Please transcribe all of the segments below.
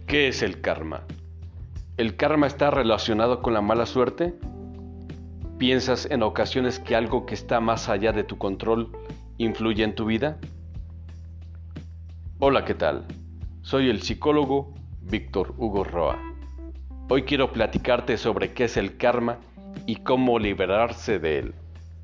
¿Qué es el karma? ¿El karma está relacionado con la mala suerte? ¿Piensas en ocasiones que algo que está más allá de tu control influye en tu vida? Hola, ¿qué tal? Soy el psicólogo Víctor Hugo Roa. Hoy quiero platicarte sobre qué es el karma y cómo liberarse de él.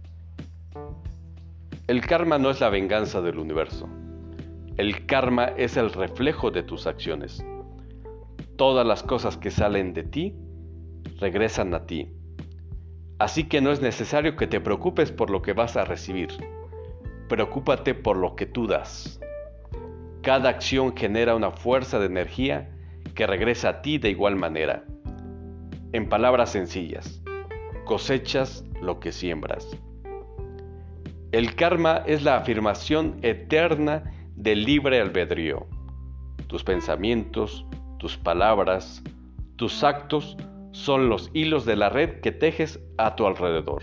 El karma no es la venganza del universo. El karma es el reflejo de tus acciones. Todas las cosas que salen de ti regresan a ti. Así que no es necesario que te preocupes por lo que vas a recibir. Preocúpate por lo que tú das. Cada acción genera una fuerza de energía que regresa a ti de igual manera. En palabras sencillas, cosechas lo que siembras. El karma es la afirmación eterna del libre albedrío. Tus pensamientos, tus palabras, tus actos son los hilos de la red que tejes a tu alrededor.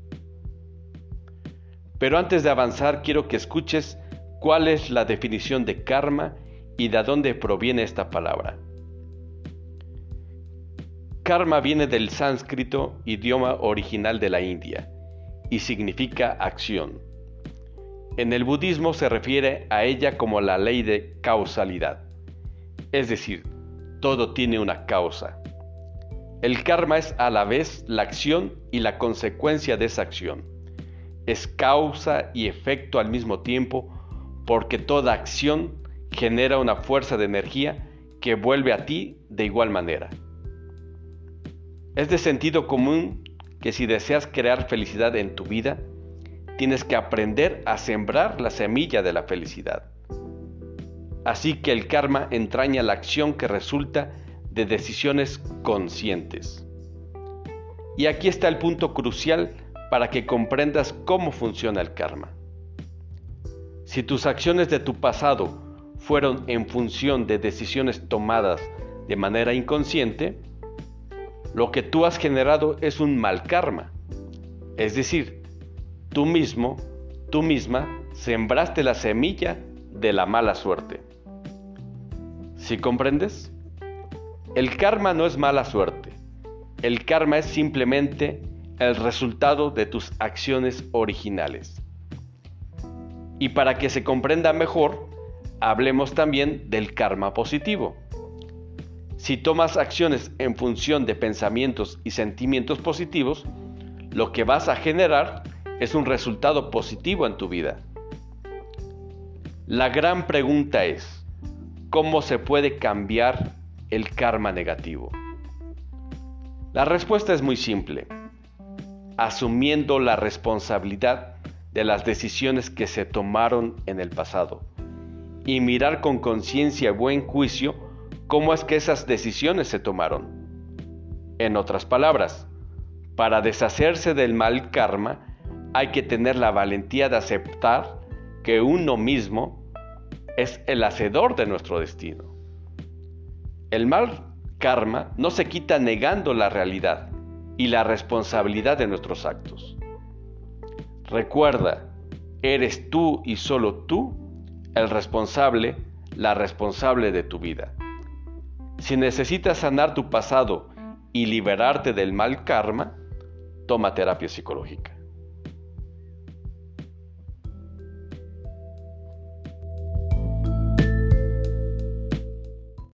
Pero antes de avanzar, quiero que escuches cuál es la definición de karma y de dónde proviene esta palabra. Karma viene del sánscrito, idioma original de la India, y significa acción. En el budismo se refiere a ella como la ley de causalidad, es decir, todo tiene una causa. El karma es a la vez la acción y la consecuencia de esa acción. Es causa y efecto al mismo tiempo porque toda acción genera una fuerza de energía que vuelve a ti de igual manera. Es de sentido común que si deseas crear felicidad en tu vida, tienes que aprender a sembrar la semilla de la felicidad. Así que el karma entraña la acción que resulta de decisiones conscientes. Y aquí está el punto crucial para que comprendas cómo funciona el karma. Si tus acciones de tu pasado fueron en función de decisiones tomadas de manera inconsciente, lo que tú has generado es un mal karma. Es decir, tú misma sembraste la semilla de la mala suerte. ¿Sí comprendes? El karma no es mala suerte. El karma es simplemente el resultado de tus acciones originales. Y para que se comprenda mejor, hablemos también del karma positivo. Si tomas acciones en función de pensamientos y sentimientos positivos, lo que vas a generar es un resultado positivo en tu vida. La gran pregunta es, ¿cómo se puede cambiar el karma negativo? La respuesta es muy simple: asumiendo la responsabilidad de las decisiones que se tomaron en el pasado y mirar con conciencia y buen juicio cómo es que esas decisiones se tomaron. En otras palabras, para deshacerse del mal karma hay que tener la valentía de aceptar que uno mismo es el hacedor de nuestro destino. El mal karma no se quita negando la realidad y la responsabilidad de nuestros actos. Recuerda, eres tú y solo tú el responsable, la responsable de tu vida. Si necesitas sanar tu pasado y liberarte del mal karma, toma terapia psicológica.